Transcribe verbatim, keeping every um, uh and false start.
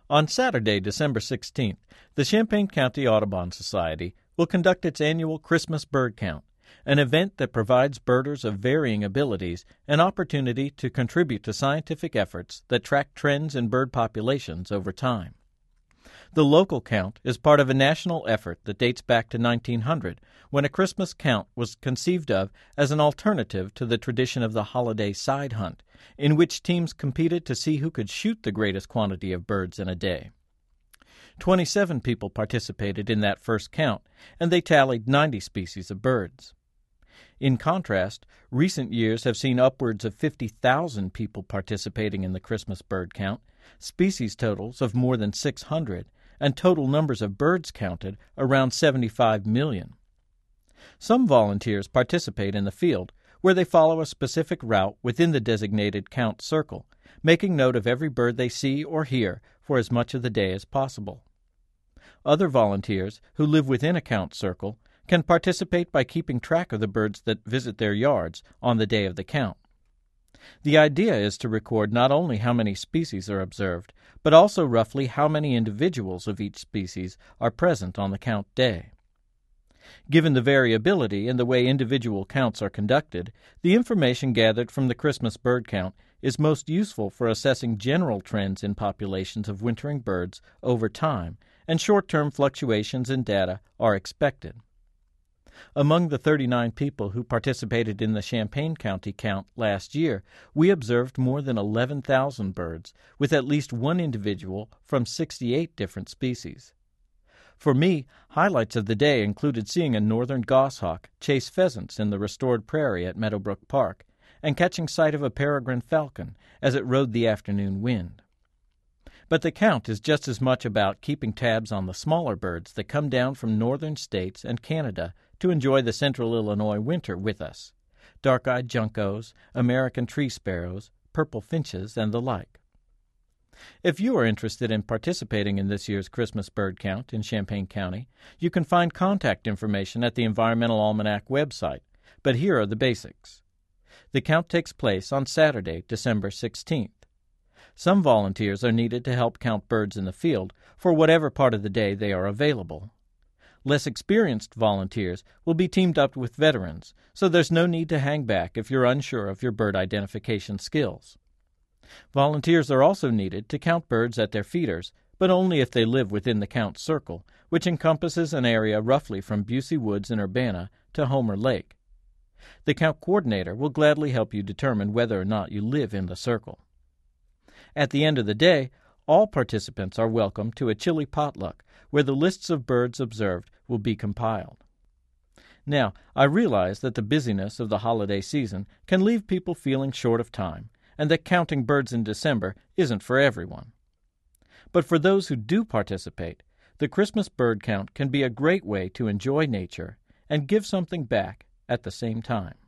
On Saturday, December sixteenth, the Champaign County Audubon Society will conduct its annual Christmas Bird Count, an event that provides birders of varying abilities an opportunity to contribute to scientific efforts that track trends in bird populations over time. The local count is part of a national effort that dates back to nineteen hundred, when a Christmas count was conceived of as an alternative to the tradition of the holiday side hunt, in which teams competed to see who could shoot the greatest quantity of birds in a day. Twenty-seven people participated in that first count, and they tallied ninety species of birds. In contrast, recent years have seen upwards of fifty thousand people participating in the Christmas bird count, species totals of more than six hundred, and total numbers of birds counted around seventy-five million. Some volunteers participate in the field, where they follow a specific route within the designated count circle, making note of every bird they see or hear for as much of the day as possible. Other volunteers, who live within a count circle, can participate by keeping track of the birds that visit their yards on the day of the count. The idea is to record not only how many species are observed, but also roughly how many individuals of each species are present on the count day. Given the variability in the way individual counts are conducted, the information gathered from the Christmas bird count is most useful for assessing general trends in populations of wintering birds over time, and short-term fluctuations in data are expected. Among the thirty-nine people who participated in the Champaign County count last year, we observed more than eleven thousand birds, with at least one individual from sixty-eight different species. For me, highlights of the day included seeing a northern goshawk chase pheasants in the restored prairie at Meadowbrook Park, and catching sight of a peregrine falcon as it rode the afternoon wind. But the count is just as much about keeping tabs on the smaller birds that come down from northern states and Canada to enjoy the central Illinois winter with us: dark-eyed juncos, American tree sparrows, purple finches, and the like. If you are interested in participating in this year's Christmas bird count in Champaign County, you can find contact information at the Environmental Almanac website, but here are the basics. The count takes place on Saturday, December sixteenth. Some volunteers are needed to help count birds in the field for whatever part of the day they are available. Less experienced volunteers will be teamed up with veterans, so there's no need to hang back if you're unsure of your bird identification skills. Volunteers are also needed to count birds at their feeders, but only if they live within the count circle, which encompasses an area roughly from Busey Woods in Urbana to Homer Lake. The count coordinator will gladly help you determine whether or not you live in the circle. At the end of the day, all participants are welcome to a chili potluck, where the lists of birds observed will be compiled. Now, I realize that the busyness of the holiday season can leave people feeling short of time, and that counting birds in December isn't for everyone. But for those who do participate, the Christmas bird count can be a great way to enjoy nature and give something back at the same time.